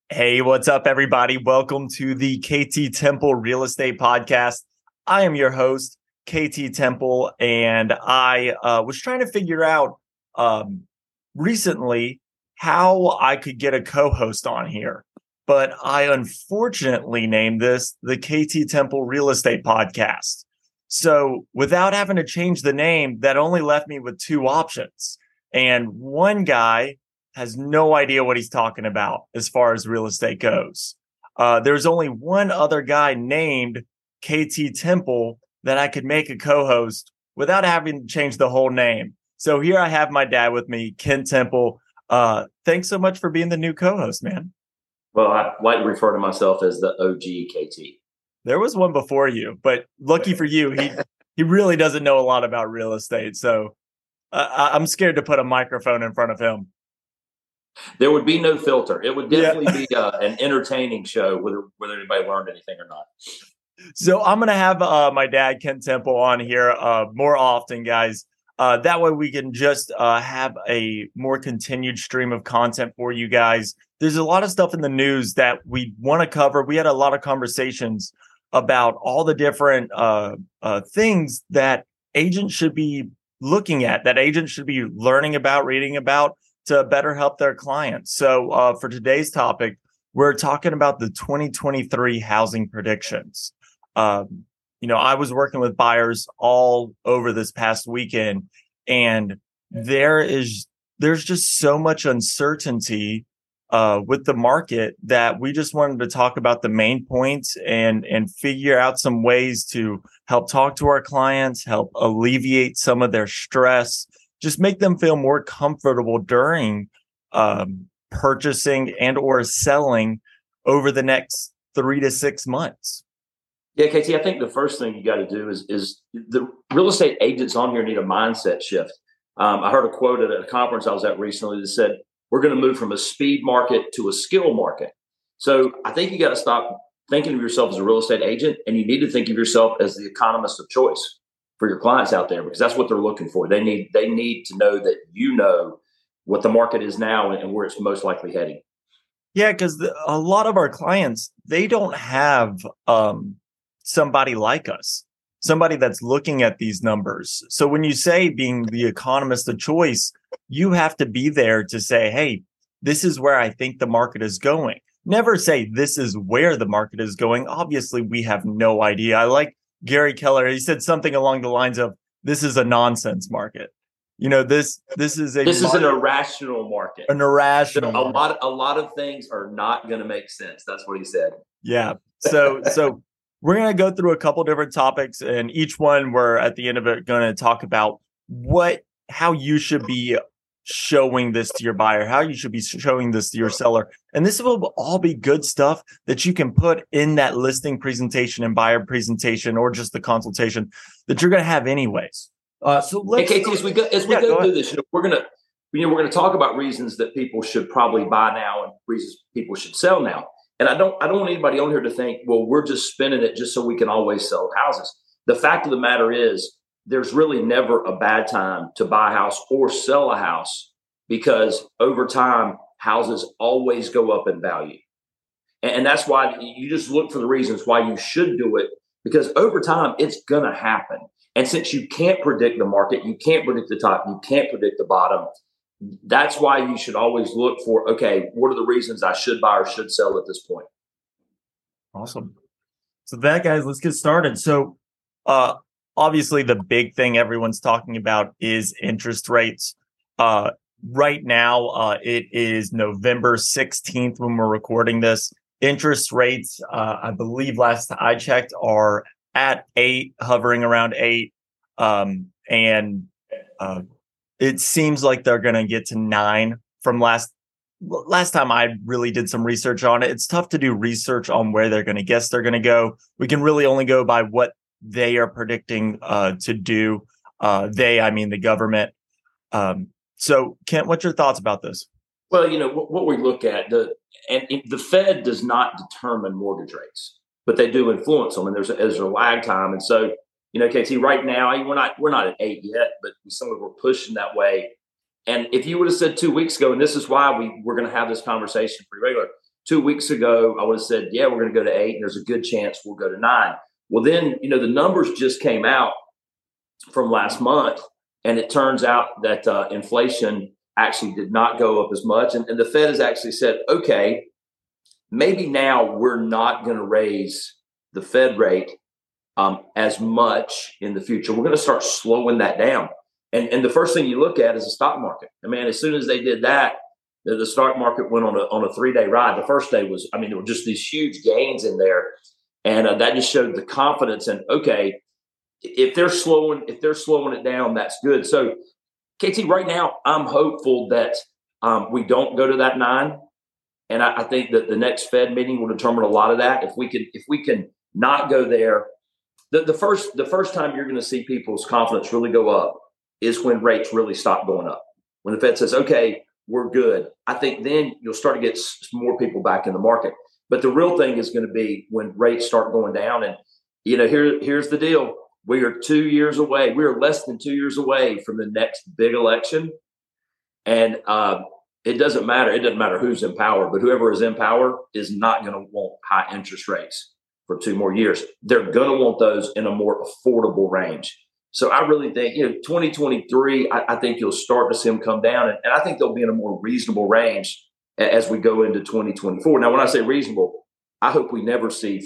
Hey, what's up, everybody? Welcome to the KT Temple Real Estate Podcast. I am your host, KT Temple, and I was trying to figure out recently how I could get a co-host on here, but I unfortunately named this the KT Temple Real Estate Podcast. So without having to change the name, that only left me with two options. And one guy has no idea what he's talking about as far as real estate goes. There's only one other guy named KT Temple that I could make a co-host without having to change the whole name. So here I have my dad with me, Ken Temple. Thanks so much for being the new co-host, man. Well, I like to refer to myself as the OG KT. There was one before you, but lucky for you, he really doesn't know a lot about real estate. So I'm scared to put a microphone in front of him. There would be no filter. It would definitely be an entertaining show, whether anybody learned anything or not. So I'm going to have my dad, Ken Temple, on here more often, guys. That way we can just have a more continued stream of content for you guys. There's a lot of stuff in the news that we want to cover. We had a lot of conversations about all the different things that agents should be looking at, that agents should be learning about, reading about, to better help their clients. So for today's topic, we're talking about the 2023 housing predictions. I was working with buyers all over this past weekend, and there's just so much uncertainty with the market that we just wanted to talk about the main points and figure out some ways to help talk to our clients, help alleviate some of their stress, just make them feel more comfortable during purchasing and or selling over the next 3 to 6 months. Yeah, KT, I think the first thing you got to do is the real estate agents on here need a mindset shift. I heard a quote at a conference I was at recently that said, we're going to move from a speed market to a skill market. So I think you got to stop thinking of yourself as a real estate agent, and you need to think of yourself as the economist of choice for your clients out there, because that's what they're looking for. They need to know that you know what the market is now and where it's most likely heading. Yeah, because a lot of our clients, they don't have somebody like us, somebody that's looking at these numbers. So when you say being the economist of choice, you have to be there to say, hey, this is where I think the market is going. Never say this is where the market is going. Obviously, we have no idea. I like Gary Keller. He said something along the lines of, this is a nonsense market. This is an irrational market. An irrational market. A lot of things are not going to make sense. That's what he said. Yeah. So we're going to go through a couple different topics, and each one we're at the end of it going to talk about how you should be showing this to your buyer, how you should be showing this to your seller. And this will all be good stuff that you can put in that listing presentation and buyer presentation, or just the consultation that you're going to have anyways. So let's as we go through this, we're going to talk about reasons that people should probably buy now and reasons people should sell now. And I don't want anybody on here to think, well, we're just spinning it just so we can always sell houses. The fact of the matter is, there's really never a bad time to buy a house or sell a house, because over time, houses always go up in value. And that's why you just look for the reasons why you should do it, because over time, it's going to happen. And since you can't predict the market, you can't predict the top, you can't predict the bottom, that's why you should always look for, okay, what are the reasons I should buy or should sell at this point? Awesome. So that, guys, let's get started. So obviously the big thing everyone's talking about is interest rates. Right now, it is November 16th when we're recording this. Interest rates, I believe last I checked, are at 8, hovering around 8. It seems like they're going to get to 9 from last time I really did some research on it. It's tough to do research on where they're going to guess they're going to go. We can really only go by what they are predicting to do. I mean the government. So, Kent, what's your thoughts about this? Well, what we look at, the Fed does not determine mortgage rates, but they do influence them, and there's a lag time. And so, KT, right now we're not at 8 yet, but we're pushing that way. And if you would have said 2 weeks ago, and this is why we're going to have this conversation pretty regular, 2 weeks ago, I would have said, yeah, we're going to go to 8, and there's a good chance we'll go to 9. Well, then, the numbers just came out from last month, and it turns out that inflation actually did not go up as much. And the Fed has actually said, okay, maybe now we're not going to raise the Fed rate as much in the future. We're going to start slowing that down. And the first thing you look at is the stock market. I mean, as soon as they did that, the stock market went on a 3-day ride. The first day was, there were just these huge gains in there. And that just showed the confidence. And okay, if they're slowing it down, that's good. So, KT, right now, I'm hopeful that we don't go to that 9. And I think that the next Fed meeting will determine a lot of that. If we can not go there, the first time you're going to see people's confidence really go up is when rates really stop going up. When the Fed says, okay, we're good, I think then you'll start to get more people back in the market. But the real thing is going to be when rates start going down. And, here's the deal. We are 2 years away. We are less than 2 years away from the next big election. And it doesn't matter. It doesn't matter who's in power, but whoever is in power is not going to want high interest rates for 2 more years. They're going to want those in a more affordable range. So I really think, 2023, I think you'll start to see them come down. And I think they'll be in a more reasonable range as we go into 2024. Now, when I say reasonable, I hope we never see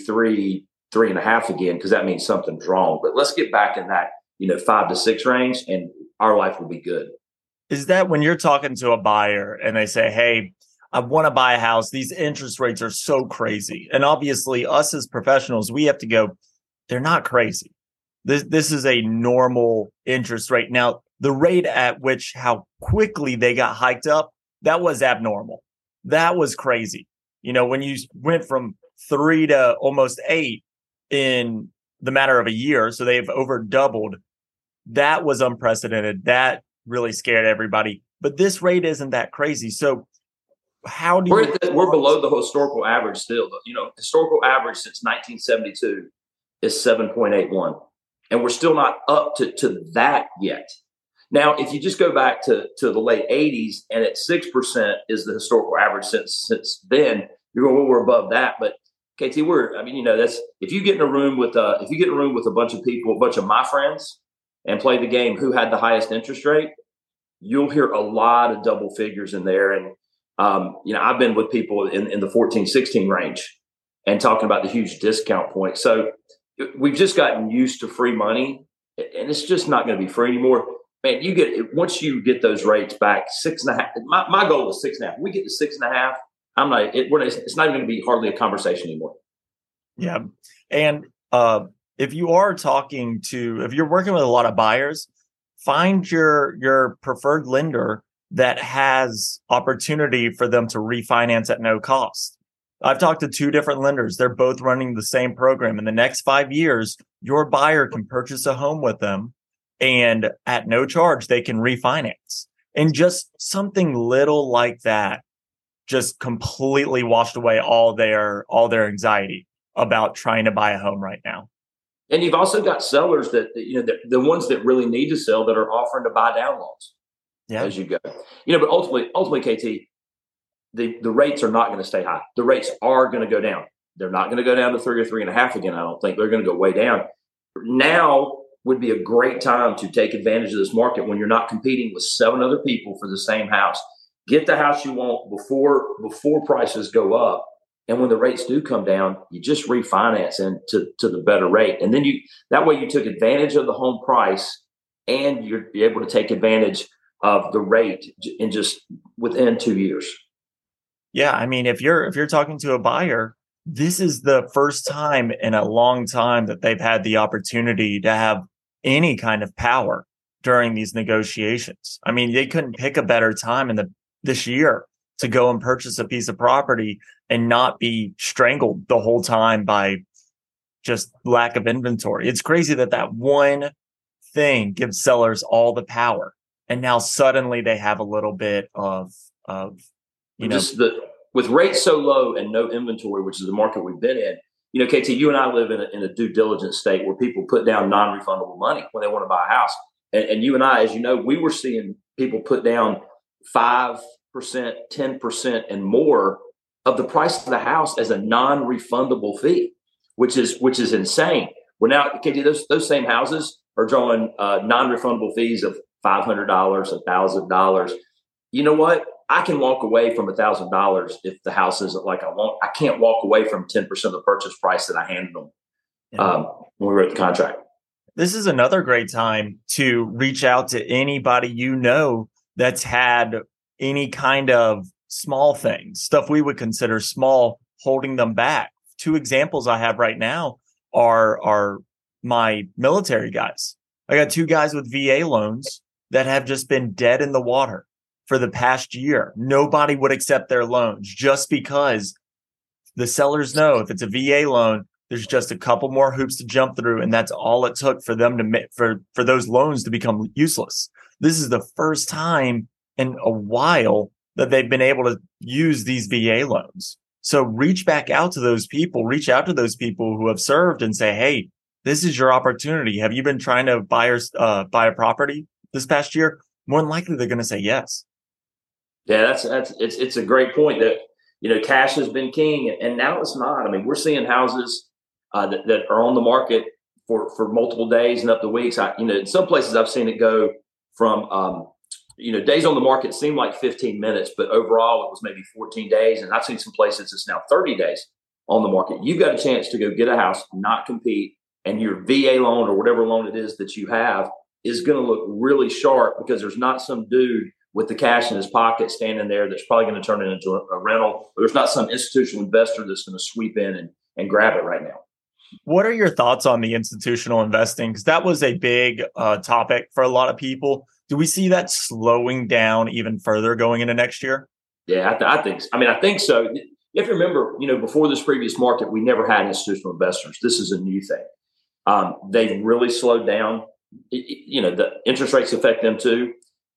3.5 again, because that means something's wrong. But let's get back in that, 5 to 6 range, and our life will be good. Is that when you're talking to a buyer and they say, hey, I want to buy a house, these interest rates are so crazy. And obviously us as professionals, we have to go, they're not crazy. This is a normal interest rate. Now, the rate at which how quickly they got hiked up, that was abnormal. That was crazy. When you went from 3 to almost 8 in the matter of a year, so they've over doubled, that was unprecedented. That really scared everybody. But this rate isn't that crazy. So how do we're below the historical average still. Historical average since 1972 is 7.81. And we're still not up to that yet. Now, if you just go back to the late 80s and at 6% is the historical average since then, you're going, well, we're above that. But KT, that's if you get in a room with a bunch of people, a bunch of my friends, and play the game who had the highest interest rate, you'll hear a lot of double figures in there. And I've been with people in the 14, 16 range and talking about the huge discount point. So we've just gotten used to free money, and it's just not going to be free anymore. Man, once you get those rates back 6.5. My goal is 6.5. We get to 6.5. It's not even going to be hardly a conversation anymore. Yeah, and if you're working with a lot of buyers, find your preferred lender that has opportunity for them to refinance at no cost. I've talked to 2 different lenders. They're both running the same program. In the next 5 years, your buyer can purchase a home with them, and at no charge, they can refinance. And just something little like that just completely washed away all their anxiety about trying to buy a home right now. And you've also got sellers that, the ones that really need to sell that are offering to buy down loans as you go. But ultimately, KT, the rates are not going to stay high. The rates are going to go down. They're not going to go down to 3 or 3.5 again. I don't think they're going to go way down. Now would be a great time to take advantage of this market when you're not competing with 7 other people for the same house. Get the house you want before prices go up. And when the rates do come down, you just refinance into the better rate. And then that way you took advantage of the home price, and you're able to take advantage of the rate in just within 2 years. Yeah, if you're talking to a buyer, this is the first time in a long time that they've had the opportunity to have any kind of power during these negotiations. They couldn't pick a better time this year to go and purchase a piece of property and not be strangled the whole time by just lack of inventory. It's crazy that one thing gives sellers all the power, and now suddenly they have a little bit of with rates so low and no inventory, which is the market we've been in. KT, you and I live in a due diligence state where people put down non-refundable money when they want to buy a house. And you and I, as you know, we were seeing people put down 5%, 10% and more of the price of the house as a non-refundable fee, which is insane. Well, now, KT, those same houses are drawing non-refundable fees of $500, $1,000. You know what? I can walk away from $1,000 if the house isn't like I want. I can't walk away from 10% of the purchase price that I handed them when we wrote the contract. This is another great time to reach out to anybody you know that's had any kind of small things, stuff we would consider small, holding them back. 2 examples I have right now are my military guys. I got 2 guys with VA loans that have just been dead in the water for the past year. Nobody would accept their loans just because the sellers know if it's a VA loan, there's just a couple more hoops to jump through, and that's all it took for them to for those loans to become useless. This is the first time in a while that they've been able to use these VA loans. So reach back out to those people, reach out to those people who have served and say, hey, this is your opportunity. Have you been trying to buy a property this past year? More than likely, they're going to say yes. Yeah, it's a great point that, cash has been king, and now it's not. I mean, we're seeing houses that are on the market for multiple days and up to weeks. In some places I've seen it go from, days on the market seem like 15 minutes, but overall it was maybe 14 days. And I've seen some places it's now 30 days on the market. You've got a chance to go get a house, not compete, and your VA loan or whatever loan it is that you have is going to look really sharp because there's not some dude with the cash in his pocket standing there that's probably going to turn it into a rental. Or there's not some institutional investor that's going to sweep in and grab it right now. What are your thoughts on the institutional investing? Because that was a big topic for a lot of people. Do we see that slowing down even further going into next year? Yeah, I think. I think so. You have to remember, before this previous market, we never had institutional investors. This is a new thing. They've really slowed down. The interest rates affect them too.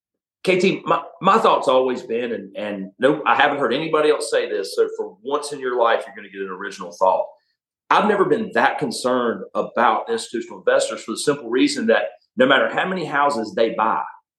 KT, my thought's always been, and no, I haven't heard anybody else say this. So for once in your life, you're going to get an original thought. I've never been that concerned about institutional investors for the simple reason that no matter how many houses they buy,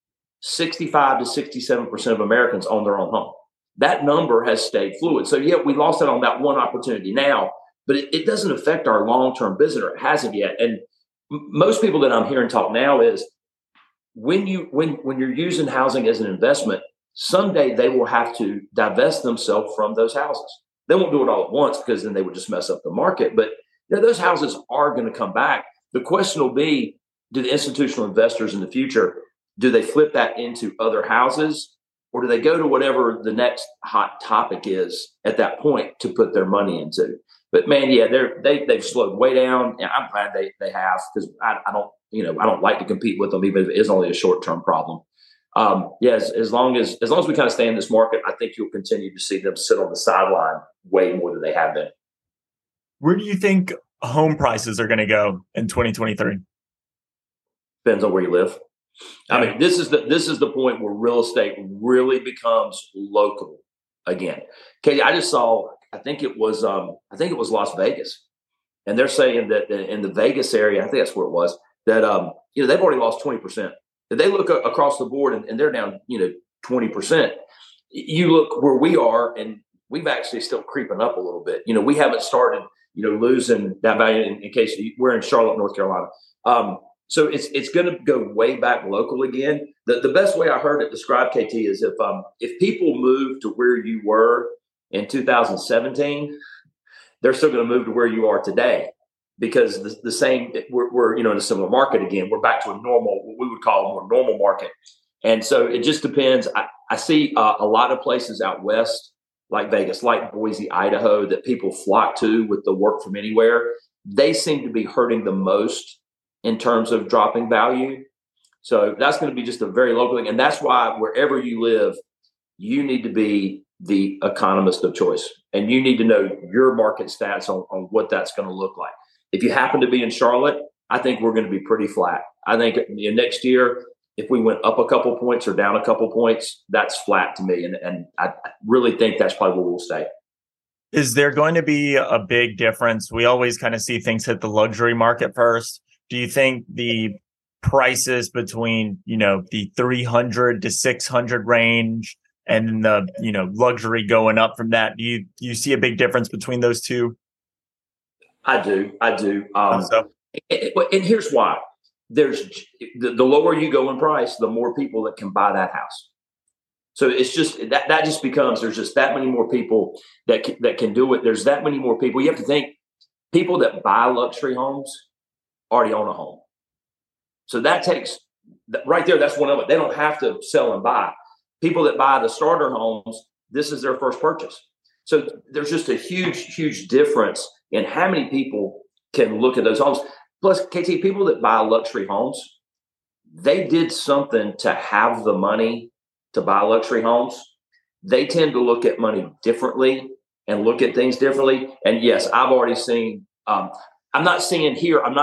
65 to 67% of Americans own their own home. That number has stayed fluid. So, yeah, we lost out on that one opportunity now, but it doesn't affect our long-term business, or it hasn't yet. And most people that I'm hearing talk now is when you're using housing as an investment, someday they will have to divest themselves from those houses. They won't do it all at once because then they would just mess up the market. But those houses are going to come back. The question will be, do the institutional investors in the future, do they flip that into other houses, or do they go to whatever the next hot topic is at that point to put their money into? But man, yeah, they've slowed way down. And I'm glad they have, because I don't like to compete with them, even if it is only a short-term problem. As long as we kind of stay in this market, I think you'll continue to see them sit on the sideline way more than they have been. Where do you think home prices are going to go in 2023? Depends on where you live. I mean, this is the point where real estate really becomes local again. Katie, I just saw, I think it was Las Vegas, and they're saying that in the Vegas area, I think that's where it was, that they've already lost 20%. If they look across the board and they're down, 20%, you look where we are, and we've actually still creeping up a little bit. We haven't started, losing that value in case we're in Charlotte, North Carolina. So it's going to go way back local again. The best way I heard it described, KT, is if people move to where you were in 2017, they're still going to move to where you are today. Because the same, we're in a similar market again. We're back to a normal, what we would call a more normal market. And so it just depends. I see a lot of places out west, like Vegas, like Boise, Idaho, that people flock to with the work from anywhere. They seem to be hurting the most in terms of dropping value. So that's going to be just a very local thing. And that's why wherever you live, you need to be the economist of choice. And you need to know your market stats on what that's going to look like. If you happen to be in Charlotte, I think we're going to be pretty flat. I think next year, if we went up a couple points or down a couple points, that's flat to me. And I really think that's probably where we'll stay. Is there going to be a big difference? We always kind of see things hit the luxury market first. Do you think the prices between, the 300 to 600 range and the luxury going up from that. Do you see a big difference between those two? I do. So, And here's why: there's the lower you go in price, the more people that can buy that house. So it's just that just becomes, there's just that many more people that can do it. There's that many more people. You have to think, people that buy luxury homes already own a home. So that takes right there. That's one of it. They don't have to sell and buy. People that buy the starter homes, this is their first purchase. So there's just a huge difference in how many people can look at those homes. Plus, KT, people that buy luxury homes, they did something to have the money to buy luxury homes. They tend to look at money differently and look at things differently. And yes, I've already seen, I'm not seeing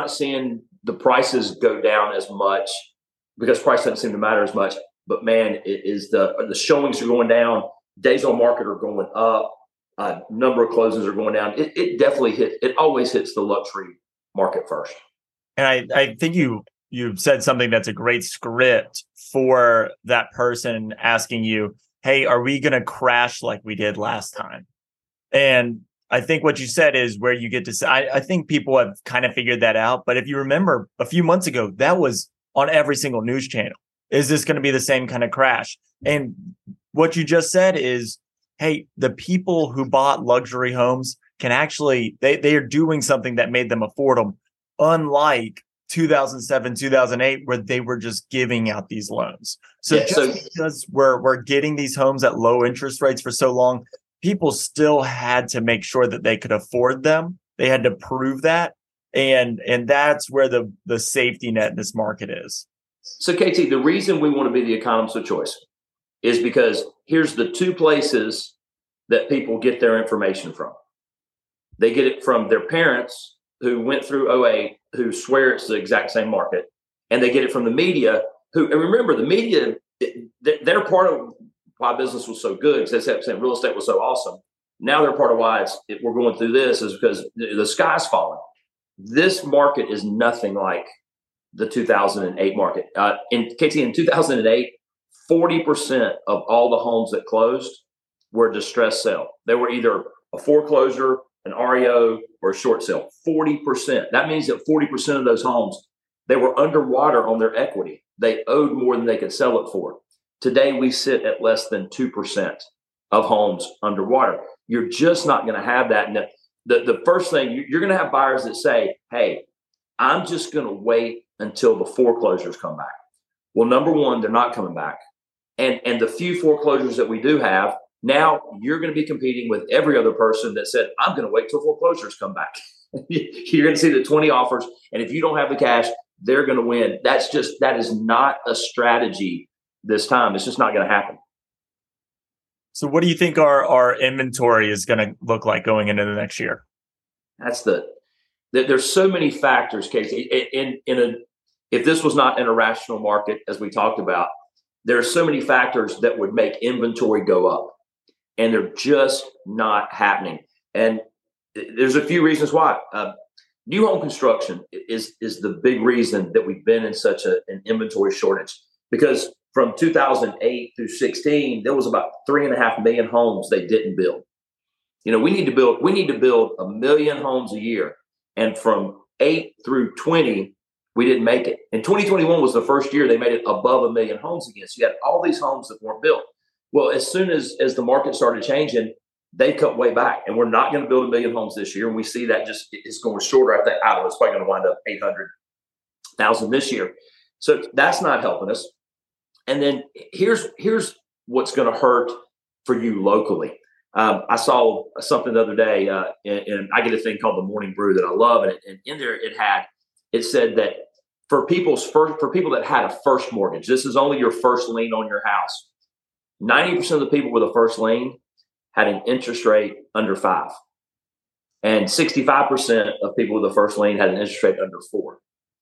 the prices go down as much, because price doesn't seem to matter as much. But man, it is the showings are going down, days on market are going up, number of closings are going down. It definitely it always hits the luxury market first. And I think you said something that's a great script for that person asking you, hey, are we going to crash like we did last time? And I think what you said is where you get to say, I think people have kind of figured that out. But if you remember a few months ago, that was on every single news channel. Is this going to be the same kind of crash? And what you just said is, hey, the people who bought luxury homes can actually, they are doing something that made them afford them, unlike 2007, 2008, where they were just giving out these loans. So because we're getting these homes at low interest rates for so long, people still had to make sure that they could afford them. They had to prove that. And that's where the safety net in this market is. So KT, the reason we want to be the economist of choice is because here's the two places that people get their information from. They get it from their parents who went through 2008, who swear it's the exact same market. And they get it from the media, and remember, the media, they're part of why business was so good, because they said real estate was so awesome. Now they're part of why we're going through this, is because the sky's falling. This market is nothing like the 2008 market. In 2008, 40% of all the homes that closed were a distressed sale. They were either a foreclosure, an REO, or a short sale. 40%. That means that 40% of those homes, they were underwater on their equity. They owed more than they could sell it for. Today, we sit at less than 2% of homes underwater. You're just not going to have that. And the first thing, you're going to have buyers that say, hey, I'm just going to wait until the foreclosures come back. Well, number one, they're not coming back. And the few foreclosures that we do have, now you're going to be competing with every other person that said, I'm going to wait till foreclosures come back. You're going to see the 20 offers. And if you don't have the cash, they're going to win. That is not a strategy this time. It's just not going to happen. So what do you think our inventory is going to look like going into the next year? There's so many factors, Casey. If this was not an irrational market, as we talked about, there are so many factors that would make inventory go up, and they're just not happening. And there's a few reasons why. New home construction is the big reason that we've been in such an inventory shortage, because from 2008 through 16, there was about 3.5 million homes they didn't build. We need to build 1 million homes a year. And from 8 through 20, we didn't make it. And 2021 was the first year they made it above 1 million homes again. So you had all these homes that weren't built. Well, as soon as the market started changing, they cut way back. And we're not going to build 1 million homes this year. And we see that it's going shorter. I don't know, it's probably going to wind up 800,000 this year. So that's not helping us. And then here's what's going to hurt for you locally. I saw something the other day, and I get a thing called the Morning Brew that I love, and in there it said that for people that had a first mortgage, this is only your first lien on your house. 90% of the people with a first lien had an interest rate under 5, and 65% of people with a first lien had an interest rate under 4.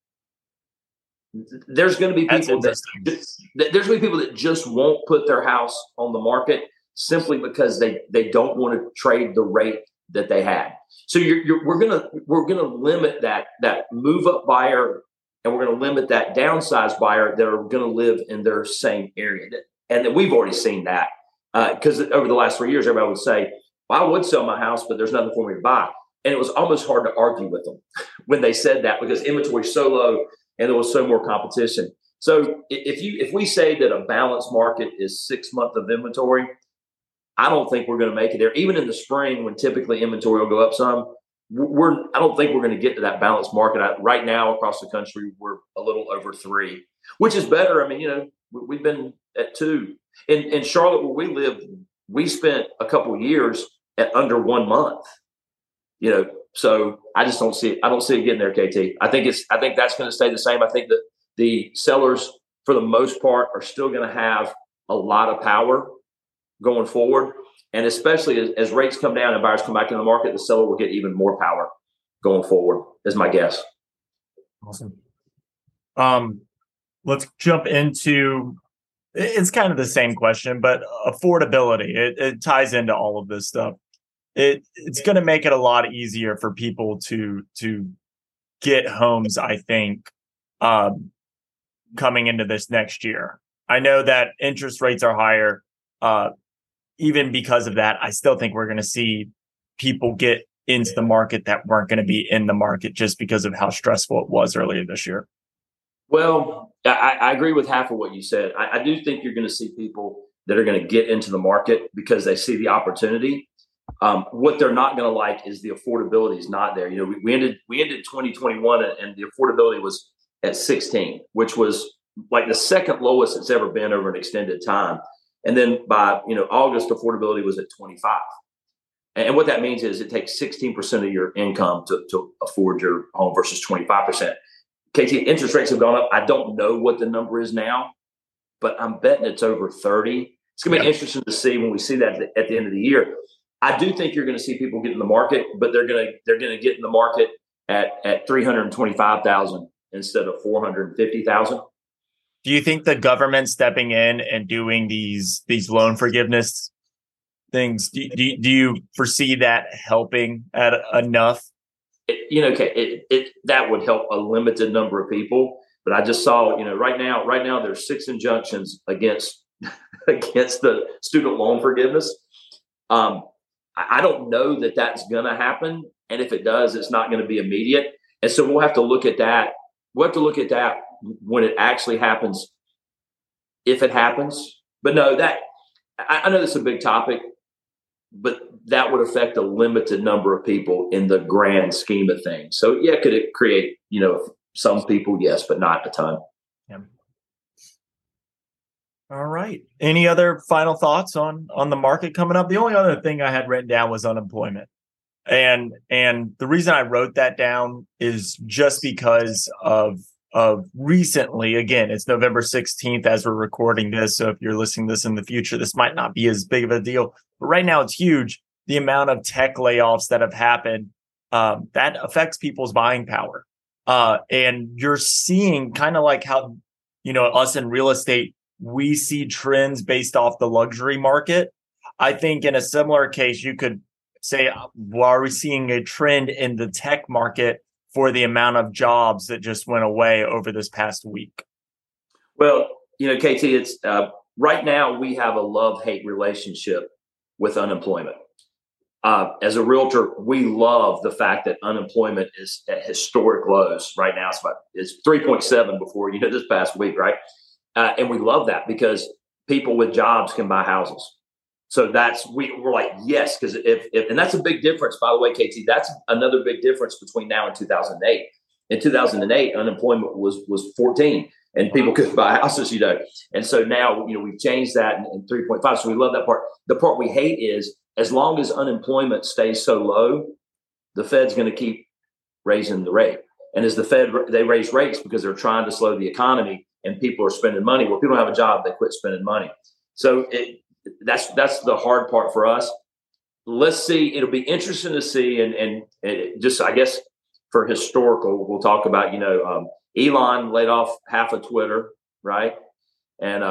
There's going to be people that just won't put their house on the market simply because they don't want to trade the rate that they had. So we're gonna limit that move up buyer, and we're going to limit that downsize buyer that are going to live in their same area. And we've already seen that. Because over the last 3 years, everybody would say, well, I would sell my house, but there's nothing for me to buy. And it was almost hard to argue with them when they said that, because inventory is so low and there was so more competition. So if we say that a balanced market is 6 months of inventory, I don't think we're going to make it there. Even in the spring, when typically inventory will go up some, I don't think we're going to get to that balanced market. Right now across the country, we're a little over 3, which is better. I mean, we've been at 2. In Charlotte, where we live, we spent a couple of years at under 1 month. So I just don't see it. I don't see it getting there, KT. I think that's going to stay the same. I think that the sellers, for the most part, are still going to have a lot of power going forward. And especially as rates come down and buyers come back in the market, the seller will get even more power going forward, is my guess. Awesome. Let's jump into, it's kind of the same question, but affordability. It ties into all of this stuff. It's going to make it a lot easier for people to get homes, I think, coming into this next year. I know that interest rates are higher. Even because of that, I still think we're going to see people get into the market that weren't going to be in the market just because of how stressful it was earlier this year. Well, I agree with half of what you said. I do think you're going to see people that are going to get into the market because they see the opportunity. What they're not going to like is the affordability is not there. We ended 2021 and the affordability was at 16, which was like the second lowest it's ever been over an extended time. And then by August, affordability was at 25. And what that means is it takes 16% of your income to afford your home versus 25%. KT, interest rates have gone up. I don't know what the number is now, but I'm betting it's over 30. It's going to be interesting to see when we see that at the end of the year. I do think you're going to see people get in the market, but they're going to get in the market at 325,000 instead of 450,000. Do you think the government stepping in and doing these loan forgiveness things, do you foresee that helping at enough? That would help a limited number of people. But I just saw, right now there's 6 injunctions against the student loan forgiveness. I don't know that that's going to happen, and if it does, it's not going to be immediate. And so we'll have to look at that. We'll have to look at that when it actually happens, if it happens. But no, I know that's a big topic, but that would affect a limited number of people in the grand scheme of things. So yeah, could it create, some people? Yes, but not a ton. Yeah. All right. Any other final thoughts on the market coming up? The only other thing I had written down was unemployment. And the reason I wrote that down is just because of recently, again, it's November 16th as we're recording this. So if you're listening to this in the future, this might not be as big of a deal. But right now it's huge. The amount of tech layoffs that have happened, that affects people's buying power. And you're seeing kind of like how, us in real estate, we see trends based off the luxury market. I think in a similar case, you could say, well, are we seeing a trend in the tech market for the amount of jobs that just went away over this past week? Well, KT, it's right now we have a love-hate relationship with unemployment. As a realtor, we love the fact that unemployment is at historic lows right now. It's 3.7 before, this past week, right? And we love that because people with jobs can buy houses. So we're like, yes, because if and that's a big difference, by the way, KT, that's another big difference between now and 2008. In 2008, unemployment was 14 and people could buy houses, And so now, we've changed that in 3.5. So we love that part. The part we hate is as long as unemployment stays so low, the Fed's going to keep raising the rate. And as they raise rates because they're trying to slow the economy and people are spending money. Well, people don't have a job, they quit spending money. So that's the hard part for us. Let's see. It'll be interesting to see. And just, I guess, for historical, we'll talk about, Elon laid off half of Twitter, right? And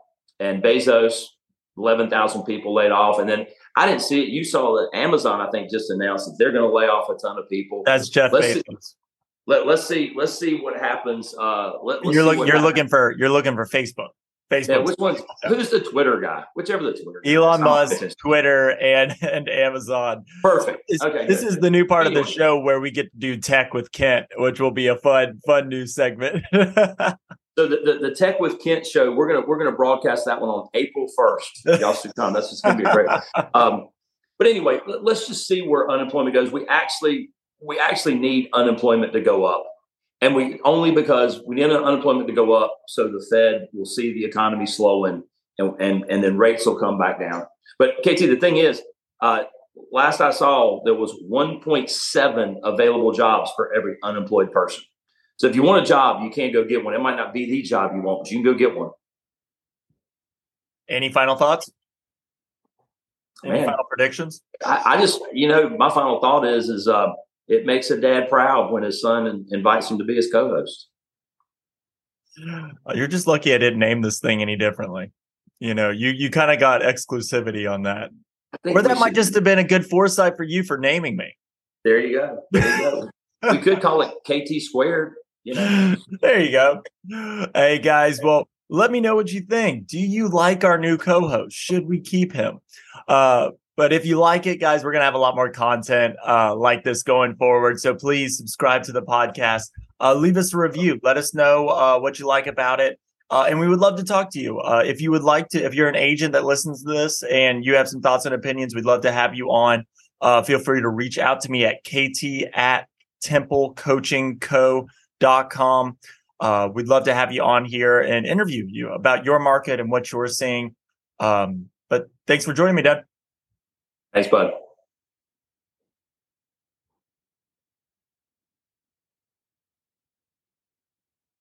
Bezos, 11,000 people laid off. And then I didn't see it. You saw that Amazon, I think, just announced that they're going to lay off a ton of people. That's Jeff Bezos. Let's see what happens. You're looking for Facebook. Facebook. Yeah, which one's who's the Twitter guy? Whichever the Twitter guy. Elon Musk, Twitter, and Amazon. Perfect. Okay. This is the new part of the show where we get to do tech with Kent, which will be a fun new segment. So the Tech with Kent show, we're gonna broadcast that one on April 1st. Y'all should come. That's just gonna be great. But anyway, let's just see where unemployment goes. We actually need unemployment to go up. And because we need unemployment to go up, so the Fed will see the economy slowing, and then rates will come back down. But KT, the thing is, last I saw, there was 1.7 available jobs for every unemployed person. So if you want a job, you can't go get one. It might not be the job you want, but you can go get one. Any final thoughts? Any final predictions? I just, my final thought is it makes a dad proud when his son invites him to be his co-host. You're just lucky I didn't name this thing any differently. You kind of got exclusivity on that. Or that might just have been a good foresight for you for naming me. There you go. We could call it KT squared. There you go. Hey, guys. Well, let me know what you think. Do you like our new co-host? Should we keep him? But if you like it, guys, we're going to have a lot more content like this going forward. So please subscribe to the podcast. Leave us a review. Let us know what you like about it. And we would love to talk to you. If you're an agent that listens to this and you have some thoughts and opinions, we'd love to have you on. Feel free to reach out to me at kt@templecoachingco.com. We'd love to have you on here and interview you about your market and what you're seeing. But thanks for joining me, Dad. Thanks, bud.